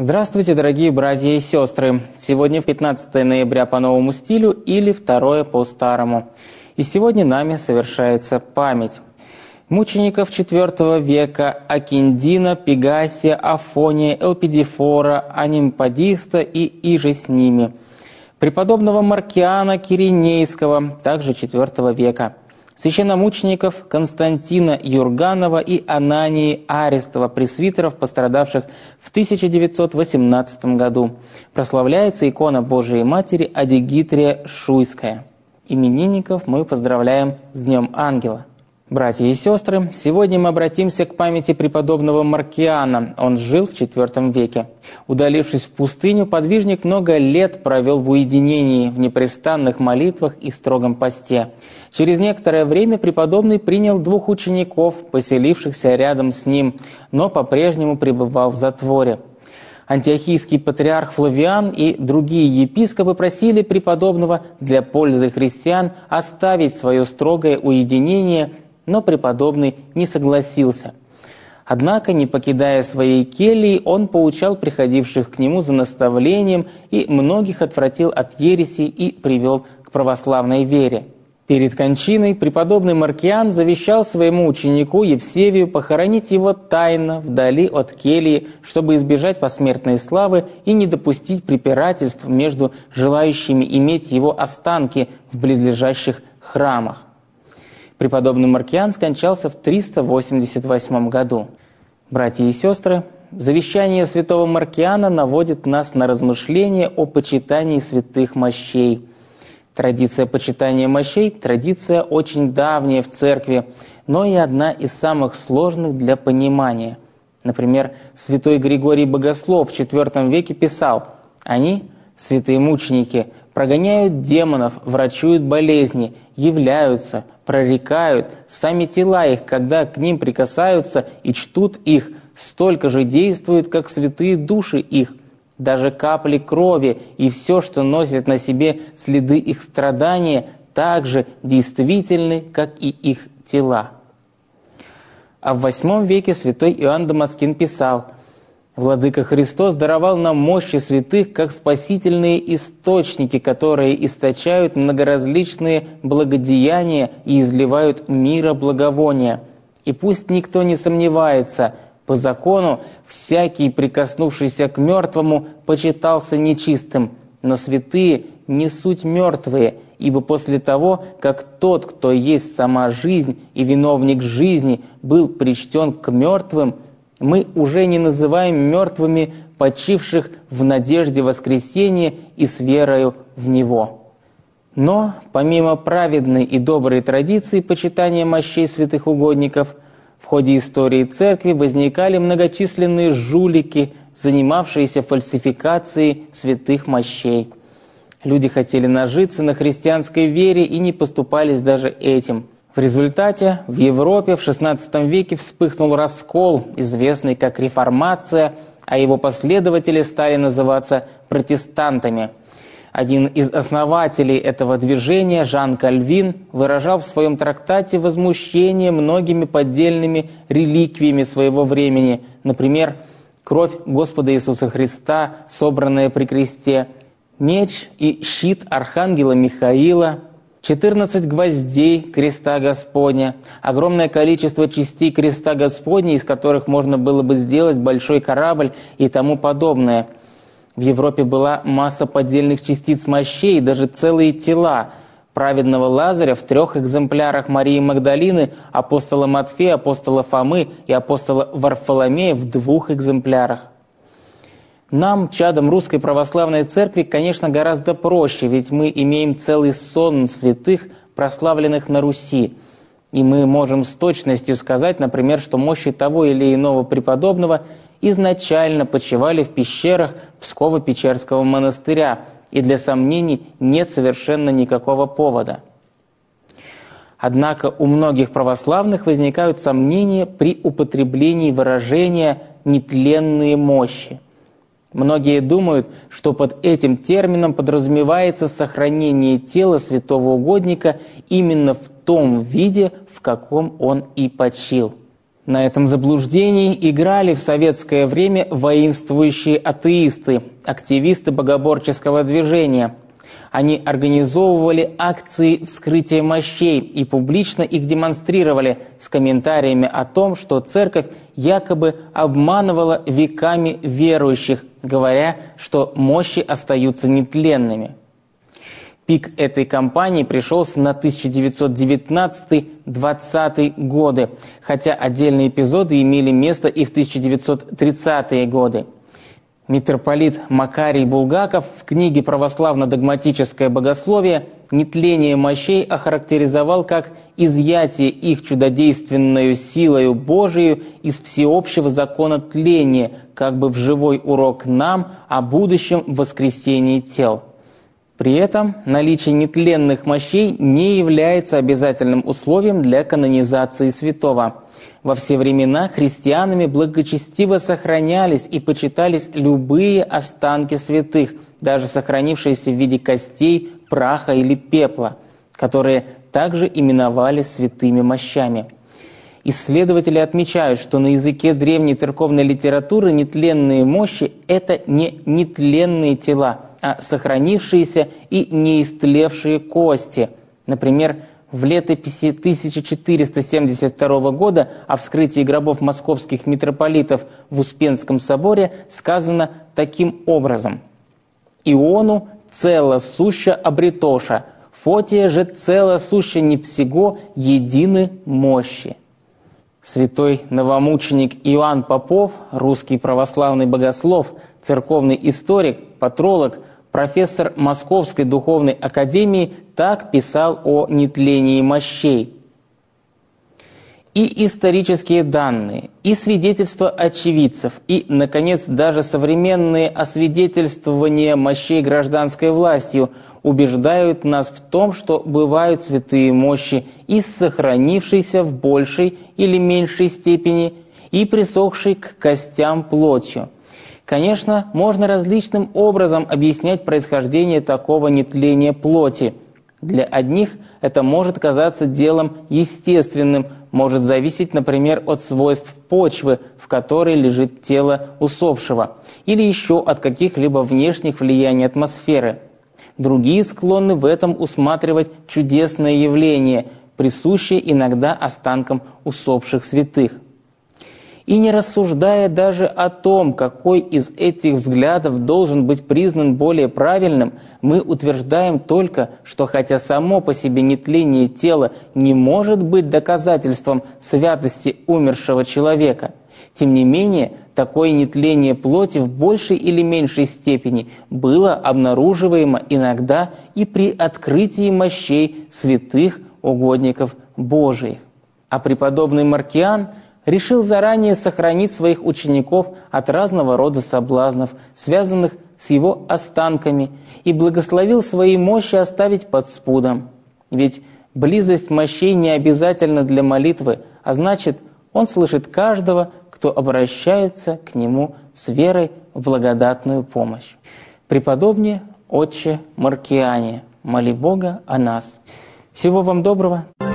Здравствуйте, дорогие братья и сестры! Сегодня 15 ноября по новому стилю или 2 по старому. И сегодня нами совершается память мучеников IV века Акиндина, Пегасия, Афония, Элпидифора, Анимпадиста и иже с ними, преподобного Маркиана Киринейского, также IV века, священномучеников Константина Юрганова и Анании Арестова, пресвитеров, пострадавших в 1918 году. Прославляется икона Божией Матери Адигитрия Шуйская. Именинников мы поздравляем с Днем Ангела. Братья и сестры, сегодня мы обратимся к памяти преподобного Маркиана. Он жил в IV веке. Удалившись в пустыню, подвижник много лет провел в уединении, в непрестанных молитвах и строгом посте. Через некоторое время преподобный принял 2 учеников, поселившихся рядом с ним, но по-прежнему пребывал в затворе. Антиохийский патриарх Флавиан и другие епископы просили преподобного для пользы христиан оставить свое строгое уединение, но преподобный не согласился. Однако, не покидая своей кельи, он поучал приходивших к нему за наставлением и многих отвратил от ереси и привел к православной вере. Перед кончиной преподобный Маркиан завещал своему ученику Евсевию похоронить его тайно, вдали от кельи, чтобы избежать посмертной славы и не допустить препирательств между желающими иметь его останки в близлежащих храмах. Преподобный Маркиан скончался в 388 году. Братья и сестры, завещание святого Маркиана наводит нас на размышления о почитании святых мощей. Традиция почитания мощей – традиция очень давняя в церкви, но и одна из самых сложных для понимания. Например, святой Григорий Богослов в IV веке писал: «Они, святые мученики, прогоняют демонов, врачуют болезни, являются, прорекают, сами тела их, когда к ним прикасаются и чтут их, столько же действуют, как святые души их. Даже капли крови и все, что носит на себе следы их страдания, так же действительны, как и их тела». А в VIII веке святой Иоанн Дамаскин писал: «Владыка Христос даровал нам мощи святых, как спасительные источники, которые источают многоразличные благодеяния и изливают мира благовония. И пусть никто не сомневается, по закону всякий, прикоснувшийся к мертвому, почитался нечистым, но святые не суть мертвые, ибо после того, как тот, кто есть сама жизнь и виновник жизни, был причтен к мертвым, мы уже не называем мертвыми почивших в надежде воскресения и с верою в Него». Но, помимо праведной и доброй традиции почитания мощей святых угодников, в ходе истории церкви возникали многочисленные жулики, занимавшиеся фальсификацией святых мощей. Люди хотели нажиться на христианской вере и не поступались даже этим. В результате в Европе в XVI веке вспыхнул раскол, известный как Реформация, а его последователи стали называться протестантами. Один из основателей этого движения, Жан Кальвин, выражал в своем трактате возмущение многими поддельными реликвиями своего времени, например, кровь Господа Иисуса Христа, собранная при кресте, меч и щит архангела Михаила, 14 гвоздей креста Господня, огромное количество частей креста Господня, из которых можно было бы сделать большой корабль и тому подобное. В Европе была масса поддельных частиц мощей, даже целые тела. Праведного Лазаря в 3 экземплярах Марии Магдалины, апостола Матфея, апостола Фомы и апостола Варфоломея в 2 экземплярах. Нам, чадам Русской Православной Церкви, конечно, гораздо проще, ведь мы имеем целый сон святых, прославленных на Руси. И мы можем с точностью сказать, например, что мощи того или иного преподобного изначально почивали в пещерах Псково-Печерского монастыря, и для сомнений нет совершенно никакого повода. Однако у многих православных возникают сомнения при употреблении выражения «нетленные мощи». Многие думают, что под этим термином подразумевается сохранение тела святого угодника именно в том виде, в каком он и почил. На этом заблуждении играли в советское время воинствующие атеисты, активисты богоборческого движения. Они организовывали акции вскрытия мощей и публично их демонстрировали с комментариями о том, что церковь якобы обманывала веками верующих, говоря, что мощи остаются нетленными. Пик этой кампании пришелся на 1919-20 годы, хотя отдельные эпизоды имели место и в 1930-е годы. Митрополит Макарий Булгаков в книге «Православно-догматическое богословие» нетление мощей охарактеризовал как изъятие их чудодейственною силою Божией из всеобщего закона тления, как бы в живой урок нам о будущем воскресении тел. При этом наличие нетленных мощей не является обязательным условием для канонизации святого. Во все времена христианами благочестиво сохранялись и почитались любые останки святых, даже сохранившиеся в виде костей, праха или пепла, которые также именовались святыми мощами. Исследователи отмечают, что на языке древней церковной литературы нетленные мощи – это не нетленные тела, а сохранившиеся и неистлевшие кости. Например, в летописи 1472 года о вскрытии гробов московских митрополитов в Успенском соборе сказано таким образом: «Иону цело суща обретоша, Фотия же цело суща не всего едины мощи». Святой новомученик Иоанн Попов, русский православный богослов, церковный историк, патролог, профессор Московской духовной академии, так писал о нетлении мощей. И исторические данные, и свидетельства очевидцев, и, наконец, даже современные освидетельствования мощей гражданской властью убеждают нас в том, что бывают святые мощи и сохранившиеся в большей или меньшей степени, и присохшей к костям плотью. Конечно, можно различным образом объяснять происхождение такого нетления плоти. Для одних это может казаться делом естественным, может зависеть, например, от свойств почвы, в которой лежит тело усопшего, или еще от каких-либо внешних влияний атмосферы. Другие склонны в этом усматривать чудесное явление, присущее иногда останкам усопших святых. И не рассуждая даже о том, какой из этих взглядов должен быть признан более правильным, мы утверждаем только, что хотя само по себе нетление тела не может быть доказательством святости умершего человека, тем не менее, такое нетление плоти в большей или меньшей степени было обнаруживаемо иногда и при открытии мощей святых угодников Божиих. А преподобный Маркиан решил заранее сохранить своих учеников от разного рода соблазнов, связанных с его останками, и благословил свои мощи оставить под спудом. Ведь близость мощей не обязательна для молитвы, а значит, он слышит каждого, кто обращается к нему с верой в благодатную помощь. Преподобный отче Маркиане, моли Бога о нас. Всего вам доброго.